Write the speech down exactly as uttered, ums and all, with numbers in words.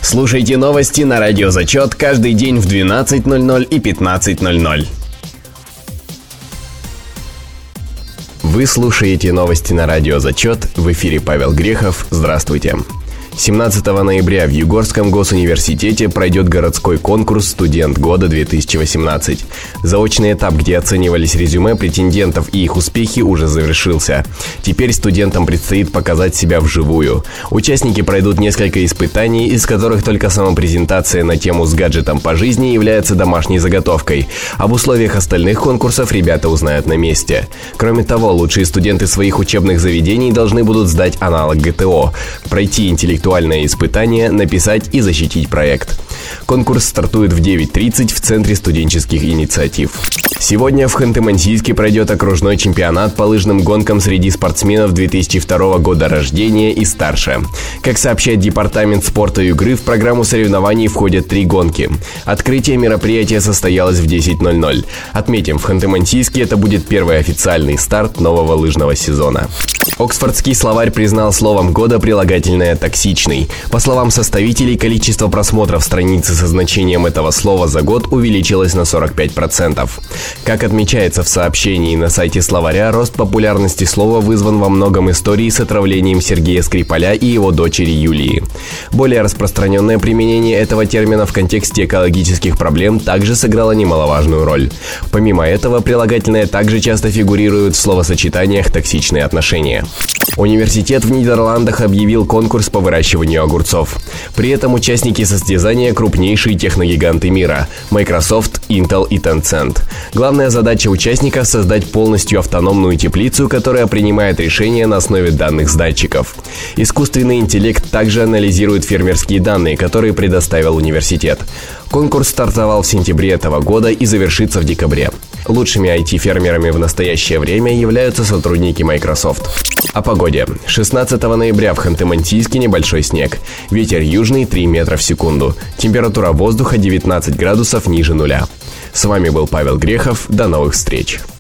Слушайте новости на Радио Зачет каждый день в двенадцать ноль ноль и пятнадцать ноль ноль. Вы слушаете новости на Радио Зачет. В эфире Павел Грехов. Здравствуйте. семнадцатого ноября в Югорском госуниверситете пройдет городской конкурс «Студент года две тысячи восемнадцать». Заочный этап, где оценивались резюме претендентов и их успехи, уже завершился. Теперь студентам предстоит показать себя вживую. Участники пройдут несколько испытаний, из которых только самопрезентация на тему «С гаджетом по жизни» является домашней заготовкой. Об условиях остальных конкурсов ребята узнают на месте. Кроме того, лучшие студенты своих учебных заведений должны будут сдать аналог гэ тэ о, пройти интеллектуальное испытание, написать и защитить проект. Конкурс стартует в девять тридцать в Центре студенческих инициатив. Сегодня в Ханты-Мансийске пройдет окружной чемпионат по лыжным гонкам среди спортсменов две тысячи второго года рождения и старше. Как сообщает Департамент спорта и игры, в программу соревнований входят три гонки. Открытие мероприятия состоялось в десять ноль ноль. Отметим, в Ханты-Мансийске это будет первый официальный старт нового лыжного сезона. Оксфордский словарь признал словом года прилагательное «токсичный». По словам составителей, количество просмотров страницы со значением этого слова за год увеличилось на сорок пять процентов. Как отмечается в сообщении на сайте словаря, рост популярности слова вызван во многом историей с отравлением Сергея Скрипаля и его дочери Юлии. Более распространенное применение этого термина в контексте экологических проблем также сыграло немаловажную роль. Помимо этого, прилагательное также часто фигурирует в словосочетаниях «токсичные отношения». Университет в Нидерландах объявил конкурс по выращиванию огурцов. При этом участники состязания – крупнейшие техногиганты мира – Microsoft, Intel и Tencent. Главная задача участников – создать полностью автономную теплицу, которая принимает решения на основе данных с датчиков. Искусственный интеллект также анализирует фермерские данные, которые предоставил университет. Конкурс стартовал в сентябре этого года и завершится в декабре. Лучшими ай ти-фермерами в настоящее время являются сотрудники Microsoft. О погоде. шестнадцатого ноября в Ханты-Мансийске небольшой снег. Ветер южный три метра в секунду. Температура воздуха девятнадцать градусов ниже нуля. С вами был Павел Грехов. До новых встреч.